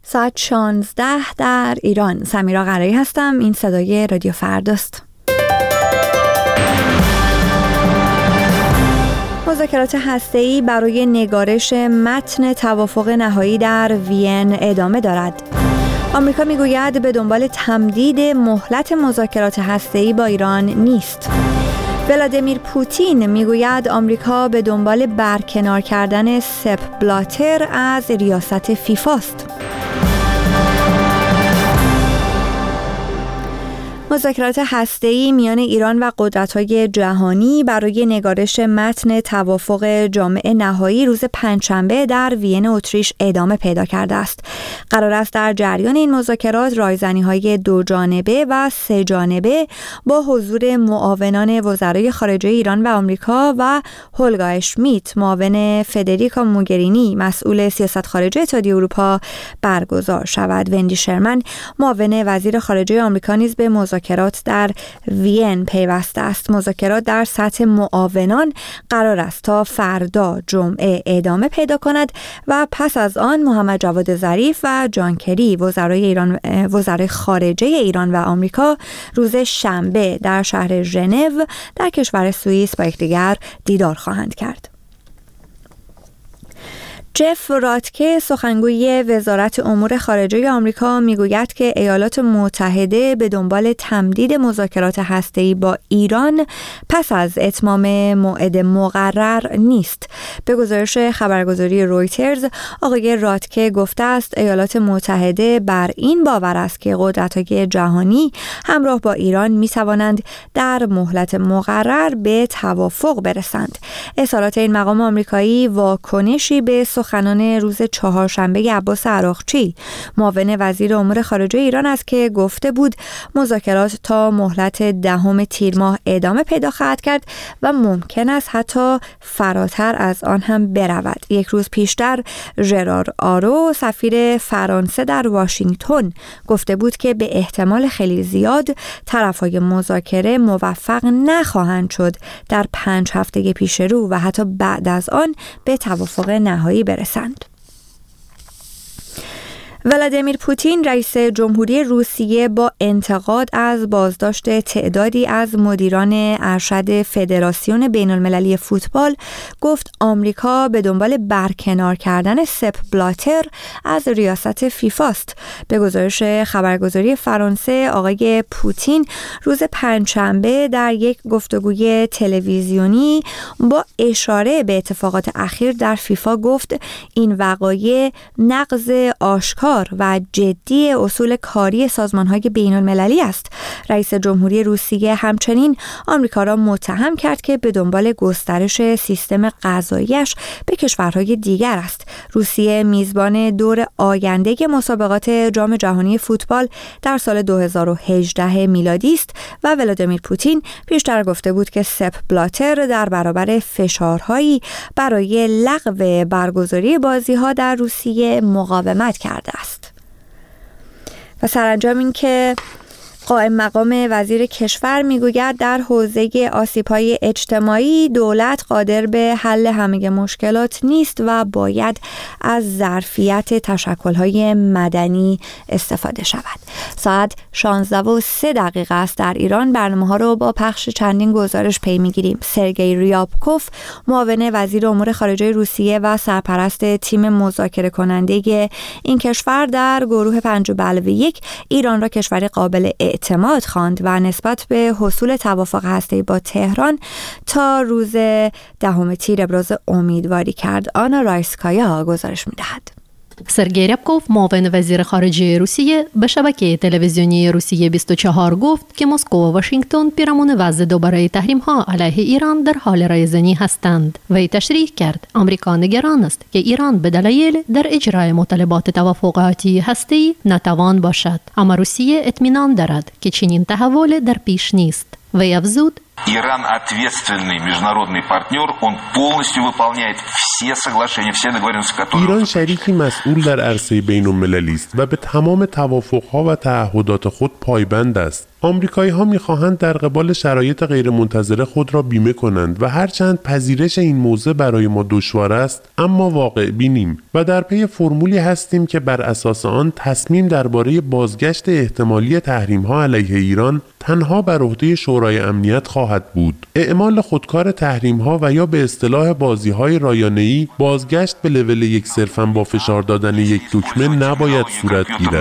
ساعت 16 در ایران. سمیرا قرایی هستم. این صدای رادیو فرداست. مذاکرات هسته‌ای برای نگارش متن توافق نهایی در وین ادامه دارد. آمریکا میگوید به دنبال تمدید مهلت مذاکرات هسته‌ای با ایران نیست. ولادیمیر پوتین میگوید آمریکا به دنبال برکنار کردن سپ بلاتر از ریاست فیفا است. مذاکرات هسته‌ای میان ایران و قدرت‌های جهانی برای نگارش متن توافق جامع نهایی روز پنجشنبه در وین اتریش ادامه پیدا کرده است. قرار است در جریان این مذاکرات رایزنی‌های دو جانبه و سه جانبه با حضور معاونان وزرای خارجه ایران و آمریکا و هولگا اشمیت، معاون فدریکا موگرینی مسئول سیاست خارجه اتحادیه اروپا برگزار شود. وندی شرمن، معاون وزیر خارجه آمریکا، نیز به مذاکرات در وین پیوسته است. مذاکرات در سطح معاونان قرار است تا فردا جمعه ادامه پیدا کند و پس از آن محمد جواد ظریف و جان کری، وزرای خارجه ایران و آمریکا، روز شنبه در شهر ژنو در کشور سوئیس با یکدیگر دیدار خواهند کرد. جف راتکه، سخنگوی وزارت امور خارجه آمریکا، میگوید که ایالات متحده به دنبال تمدید مذاکرات هسته‌ای با ایران پس از اتمام موعد مقرر نیست. به گزارش خبرگزاری رویترز، آقای راتکه گفته است ایالات متحده بر این باور است که قدرت‌های جهانی همراه با ایران می‌توانند در مهلت مقرر به توافق برسند. اظهارات این مقام آمریکایی واکنشی به سخنان روز چهارشنبه عباس عراقچی، معاون وزیر امور خارجه ایران است که گفته بود مذاکرات تا مهلت 10 تیر ماه ادامه پیدا خواهد کرد و ممکن است حتی فراتر از آن هم برود. یک روز پیشتر ژرار آرو، سفیر فرانسه در واشنگتن، گفته بود که به احتمال خیلی زیاد طرفهای مذاکره موفق نخواهند شد در 5 هفته پیش رو و حتی بعد از آن به توافق نهایی برسند. ولادیمیر پوتین، رئیس جمهوری روسیه، با انتقاد از بازداشت تعدادی از مدیران ارشد فدراسیون بین‌المللی فوتبال، گفت آمریکا به دنبال برکنار کردن سپ بلاتر از ریاست فیفا است. به گزارش خبرگزاری فرانسه، آقای پوتین روز پنجشنبه در یک گفتگوی تلویزیونی با اشاره به اتفاقات اخیر در فیفا گفت این وقایع نقض آشکار و جدی اصول کاری سازمان‌های بین‌المللی است. رئیس جمهوری روسیه همچنین آمریکا را متهم کرد که به دنبال گسترش سیستم قضاییش به کشورهای دیگر است. روسیه میزبان دور آینده مسابقات جام جهانی فوتبال در سال 2018 میلادی است و ولادیمیر پوتین پیشتر گفته بود که سپ بلاتر در برابر فشارهایی برای لغو برگزاری بازی‌ها در روسیه مقاومت کرده است. و سرانجام این که قائم مقام وزیر کشور میگوید در حوزه آسیب‌های اجتماعی دولت قادر به حل همه مشکلات نیست و باید از ظرفیت تشکل‌های مدنی استفاده شود. ساعت 16:03 است در ایران. برنامه‌ها رو با پخش چندین گزارش پی می‌گیریم. سرگئی ریابکوف، معاون وزیر امور خارجه روسیه و سرپرست تیم مذاکره کننده این کشور، در گروه 5+1 ایران را کشوری قابل اعتماد خواند و نسبت به حصول توافق هسته‌ای با تهران تا روز 10 تیر ابراز امیدواری کرد. آنا رایسکایا گزارش می‌دهد. سرگئی ریابکوف، معاون وزیر خارجه روسیه، به شبکه تلویزیونی روسیه 24 گفت که مسکو و واشنگتن پیرامون وضع دوباره تحریم‌ها علیه ایران در حال رایزنی هستند. وی تشریح کرد آمریکا نگران است که ایران به دلایل در اجرای مطالبات توافقاتی هسته‌ای نتوان باشد، اما روسیه اطمینان دارد که چنین تحول در پیش نیست. وی افزود Иран ответственный международный партнер, он полностью выполняет все соглашения, все договоренности, которые... ایران شریکی مسئول در عرصه بین‌المللی است و به تمام توافق‌ها و تعهدات خود پایبند است. آمریکایی‌ها می‌خواهند در قبال شرایط غیرمنتظره خود را بیمه کنند و هرچند پذیرش این موضوع برای ما دشوار است، اما واقع بینیم و در پی فرمولی هستیم که بر اساس آن تصمیم درباره بازگشت احتمالی تحریم‌ها علیه ایران تنها بر عهده شورای امنیت خواهد بود. اعمال خودکار تحریم‌ها و یا به اصطلاح بازی‌های رایانه‌ای بازگشت به لول یک صرفاً با فشار دادن یک دکمه نباید صورت گیرد.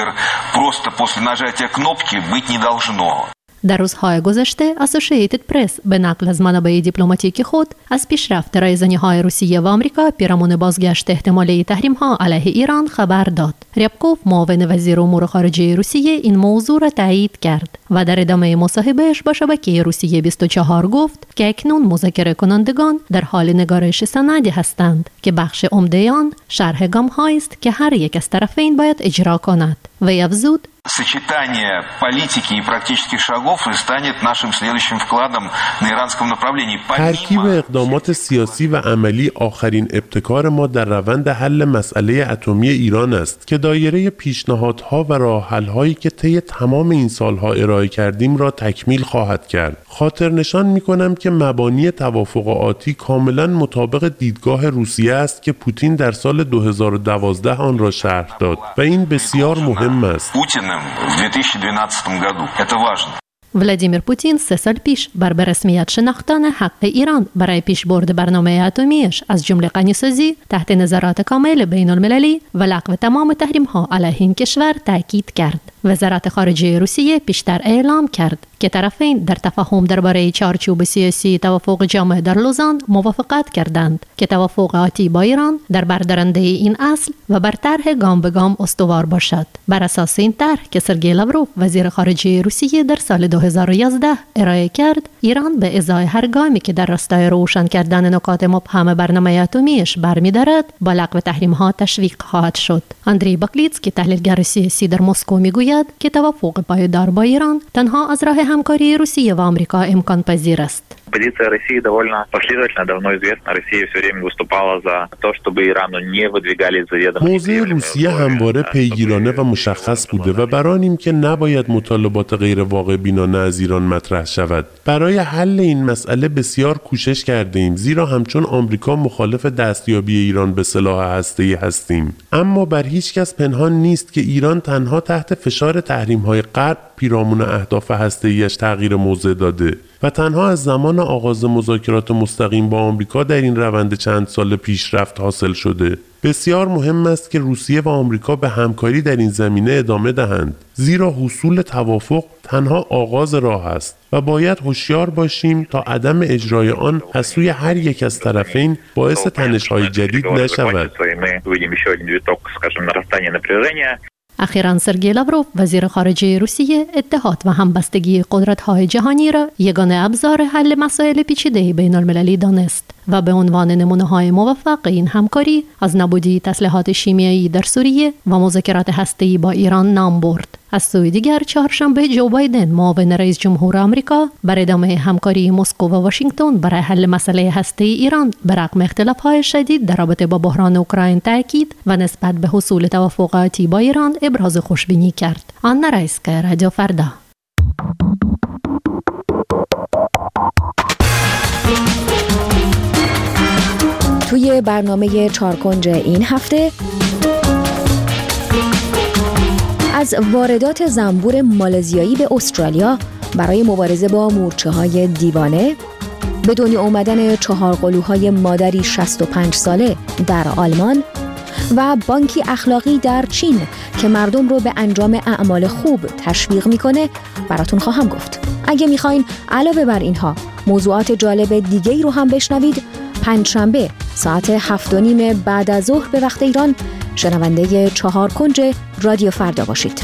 در روزهای گذشته اسوسییتد پرس به نقل از منابع دیپلماتیک خود از پیشرفت رایزنی‌های روسیه و آمریکا پیرامون بازگشت احتمالی تحریم‌ها علیه ایران خبر داد. ریابکوف معاون وزیر امور خارجه روسیه این موضوع را تایید کرد و در ادامه مصاحبهش با شبکه روسیه 24 گفت که اکنون مذاکره کنندگان در حال نگارش سندی هستند که بخش عمده آن شرح گام‌هایی است که هر یک از طرفین باید اجرا کند. و افزود Сочетание политики и практических шагов станет нашим следующим вкладом на иранском направлении. ترکیب اقدامات سیاسی و عملی آخرین ابتکار ما در روند حل مسئله اتمی ایران است که دایره پیشنهادها و راه‌حل‌هایی که طی تمام این سالها ارائه کردیم را تکمیل خواهد کرد. خاطر نشان می‌کنم که مبانی توافق آتی کاملاً مطابق دیدگاه روسیه است که پوتین در سال 2012 آن را شرح داد و این بسیار مهم است. в 2012 году. Это важно. ولادیمیر پوتین 3 سال پیش بر رسمیت شناختن حق ایران برای پیشبرد برنامه اتمیش از جمله غنیسازی تحت نظارت کامل بین المللی و لغو تمام تحریم‌ها علیه این کشور تاکید کرد. وزارت خارجه روسیه پیشتر اعلام کرد که طرفین در تفاهم درباره چارچوب سیاسی توافق جامع در لوزان موافقت کردند که توافق آتی با ایران در بردارنده این اصل و بر طرح گام به گام استوار باشد. بر اساس این طرح که سرگئی لاوروف وزیر خارجه روسیه در سال 2011 ارائه کرد، ایران به ازای هر گامی که در راستای روشن کردن نکات مبهم برنامه اتمیش برمی‌دارد با لغو تحریم‌ها تشویق خواهد شد. اندری باکلیتسکی تحلیلگر سیاسی در مسکو میگوید که توافق پایدار با ایران تنها از راه همکاری روسیه و آمریکا امکان پذیر است. Позиция России довольно последовательна, давно известна. Россия все время выступала за то, чтобы Ирану не выдвигали заведомо. موضع روسیه همواره پیگیرانه و مشخص بوده و برانیم که نباید مطالبات غیر واقع بینانه از ایران مطرح شود. برای حل این مسئله بسیار کوشش کردیم، زیرا همچون آمریکا مخالف دستیابی ایران به سلاح هسته‌ای هستیم. اما بر هیچ کس پنهان نیست که ایران تنها تحت فشار تحریم‌های غرب پیرامون اهداف هسته‌ایش تغییر موضع داده و تنها از زمان آغاز مذاکرات مستقیم با آمریکا در این روند چند سال پیشرفت حاصل شده. بسیار مهم است که روسیه و آمریکا به همکاری در این زمینه ادامه دهند، زیرا حصول توافق تنها آغاز راه است و باید هوشیار باشیم تا عدم اجرای آن از سوی هر یک از طرفین باعث تنش‌های جدید نشود. اخیراً سرگئی لاوروف وزیر خارجه روسیه اتحاد و همبستگی قدرت‌های جهانی را یگانه ابزار حل مسائل پیچیده بین المللی دانست و به عنوان نمونه‌های موفق این همکاری از نابودی تسلیحات شیمیایی در سوریه و مذاکرات هسته‌ای با ایران نام برد. از سوی دیگر چهارشنبه جو بایدن معاون رئیس جمهور آمریکا بر ادامه همکاری مسکو و واشنگتن برای حل مسئله هسته‌ای ایران به رغم اختلاف‌های شدید در رابطه با بحران اوکراین تاکید و نسبت به حصول توافقاتی با ایران ابراز خوشبینی کرد. آنا رایسکا، رادیو فردا. توی برنامه چارکنج این هفته از واردات زنبور مالزیایی به استرالیا برای مبارزه با مورچه‌های دیوانه، به دنیا آمدن 4 قلوهای مادری 65 ساله در آلمان و بانکی اخلاقی در چین که مردم رو به انجام اعمال خوب تشویق میکنه براتون خواهم گفت. اگه میخواین علاوه بر اینها موضوعات جالب دیگه‌ای رو هم بشنوید، پنجشنبه ساعت 7:30 بعد از ظهر به وقت ایران شنونده چهارکنج رادیو فردا باشید.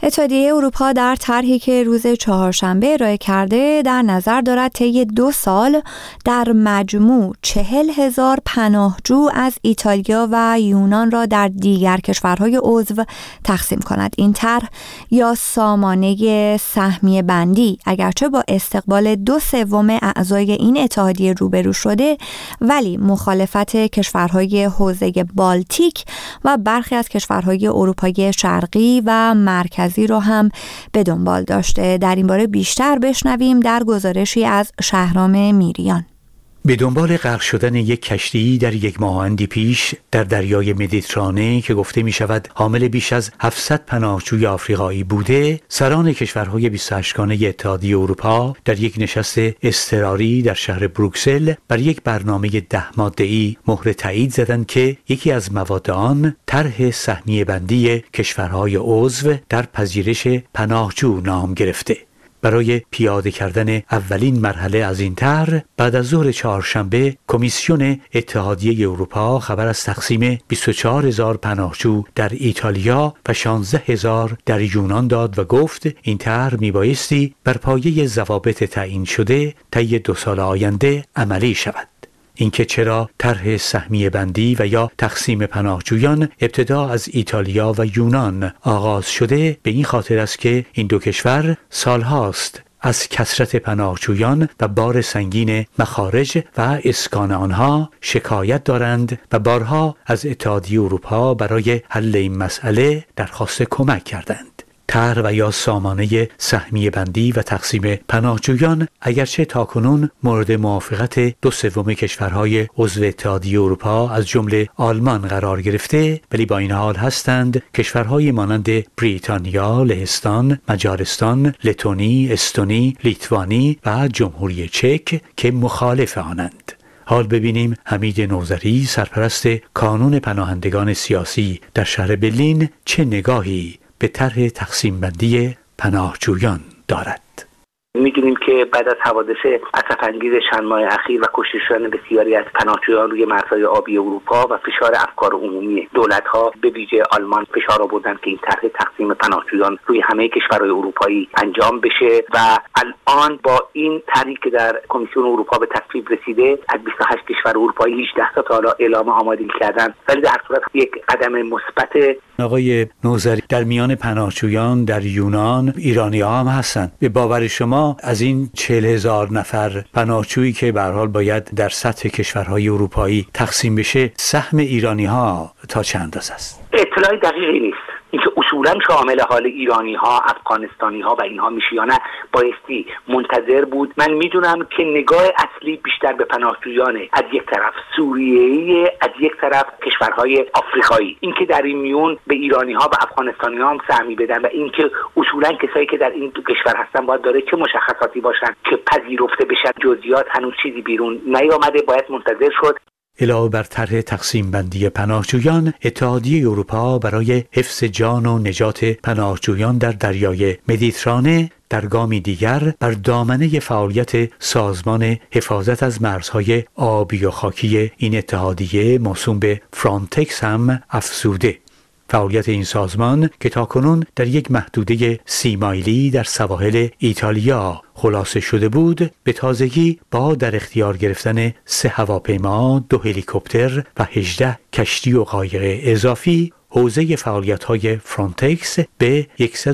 اتحادیه اروپا در طرحی که روز چهارشنبه ارائه کرده در نظر دارد طی 2 سال در مجموع 40,000 پناهجو از ایتالیا و یونان را در دیگر کشورهای عضو تقسیم کند. این طرح یا سامانه سهمیه بندی اگرچه با استقبال 2/3 اعضای این اتحادیه روبرو شده، ولی مخالفت کشورهای حوزه بالتیک و برخی از کشورهای اروپای شرقی و مرکزی رو هم به دنبال داشته. در این باره بیشتر بشنویم در گزارشی از شهرام میریان. به دنبال غرق شدن یک کشتی در یک ماه‌اندی پیش در دریای مدیترانه که گفته می شود حامل بیش از 700 پناهجوی آفریقایی بوده، سران کشورهای 28گانه اتحادیه اروپا در یک نشست اضطراری در شهر بروکسل بر یک برنامه 10 ماده‌ای مهر تایید زدند که یکی از مواد آن طرح سهمیه بندی کشورهای عضو در پذیرش پناهجو نام گرفته. برای پیاده کردن اولین مرحله از این طرح بعد از ظهر چهارشنبه کمیسیون اتحادیه اروپا خبر از تقسیم 24,000 پناهجو در ایتالیا و 16,000 در یونان داد و گفت این طرح میبایستی بر پایه ضوابط تعیین شده طی 2 سال آینده عملی شود. اینکه چرا طرح سهمیه بندی و یا تقسیم پناهجویان ابتدا از ایتالیا و یونان آغاز شده به این خاطر است که این 2 کشور سالهاست از کثرت پناهجویان و بار سنگین مخارج و اسکان آنها شکایت دارند و بارها از اتحادیه اروپا برای حل این مسئله درخواست کمک کردند. طرح و یا سامانه سهمیه بندی و تقسیم پناهجویان اگرچه تاکنون مورد موافقت 2/3 کشورهای عضو اتحادیه اروپا از جمله آلمان قرار گرفته، ولی با این حال هستند کشورهای مانند بریتانیا، لهستان، مجارستان، لتونی، استونی، لیتوانی و جمهوری چک که مخالف آنند. حال ببینیم حمید نوذری سرپرست کانون پناهندگان سیاسی در شهر برلین چه نگاهی به طرح تقسیم بندی پناهجویان دارد. می‌دونیم که بعد از حوادث اسف‌انگیز چند ماه اخیر و کشته شدن بسیاری از پناهجویان روی مرزهای آبی اروپا و فشار افکار عمومی دولت‌ها به ویژه آلمان فشار آوردند که این طرح تقسیم پناهجویان روی همه کشورهای اروپایی انجام بشه و الان با این طرحی که در کمیسیون اروپا به تصویب رسیده از 28 کشور اروپایی 18 تا حالا اعلام آمادگی کردن، ولی در صورت یک قدم مثبت. آقای نوذری، در میان پناهجویان در یونان ایرانی‌ها هم هستند. به باور شما از این 40,000 نفر پناهجویی که به هر حال باید در سطح کشورهای اروپایی تقسیم بشه، سهم ایرانی‌ها تا چه اندازه است؟ اطلاعی دقیقی نیست. اینکه اصولا شامل حال ایرانی ها، افغانستانی ها و اینها میشه یا نه بایستی منتظر بود. من میدونم که نگاه اصلی بیشتر به پناهجویانه، از یک طرف سوریه‌ای، از یک طرف کشورهای آفریقایی. اینکه در این میون به ایرانی ها و افغانستانی ها هم سهمی بدن و اینکه اصولا کسایی که در این 2 کشور هستن باید داره چه مشخصاتی باشن که پذیرفته بشن. جزئیات هنوز چیزی بیرون نیامده، باید منتظر شد. علاوه بر طرح تقسیم بندی پناهجویان، اتحادیه اروپا برای حفظ جان و نجات پناهجویان در دریای مدیترانه در گامی دیگر بر دامنه فعالیت سازمان حفاظت از مرزهای آبی و خاکی این اتحادیه موسوم به فرانتکس هم افزوده. فعالیت این سازمان که تاکنون در یک محدوده 30 مایلی در سواحل ایتالیا خلاصه شده بود، به تازگی با در اختیار گرفتن 3 هواپیما، 2 هلیکوپتر و 18 کشتی و قایق اضافی حوزه فعالیت‌های فرانتکس به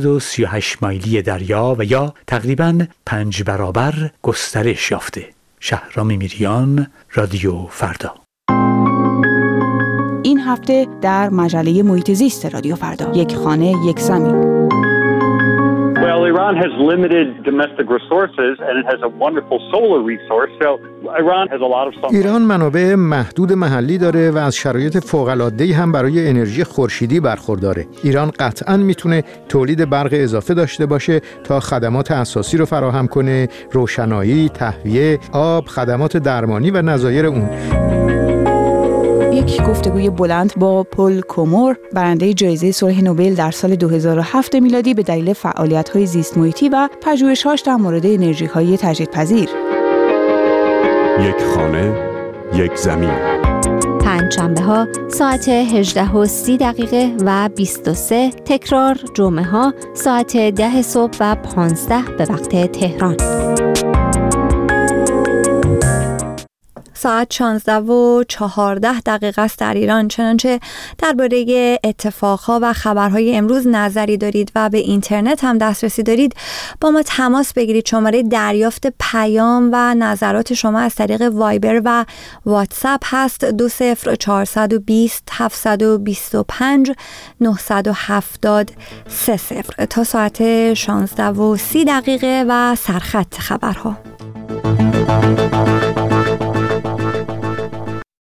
138 مایلی دریا و یا تقریباً 5 برابر گسترش یافته. شهرام میریان، رادیو فردا. این هفته در مجله محیط زیست رادیو فردا، یک خانه یک زمین. Well, Iran has limited domestic resources and it has a wonderful solar resource. So Iran has a lot of sun. ایران منابع محدود محلی داره و از شرایط فوق‌العاده‌ای هم برای انرژی خورشیدی برخورداره. ایران قطعاً میتونه تولید برق اضافه داشته باشه تا خدمات اساسی رو فراهم کنه، روشنایی، تهویه، آب، خدمات درمانی و نظایر اون. یک گفتگوی بلند با پل کومور، برنده جایزه صلح نوبل در سال 2007 میلادی به دلیل فعالیت‌های زیست محیطی و پژوهش‌هاش در مورد انرژی‌های تجدیدپذیر. یک خانه، یک زمین. پنجشنبه ها ساعت 18:30 و 23، تکرار جمعه ها ساعت 10 صبح و 15 به وقت تهران. ساعت 16:14 است در ایران. چنانچه درباره اتفاقها و خبرهای امروز نظری دارید و به اینترنت هم دسترسی دارید، با ما تماس بگیرید. شماره دریافت پیام و نظرات شما از طریق وایبر و واتساپ هست 20420 725 970 30 تا ساعت 16:30 و سرخط خبرها.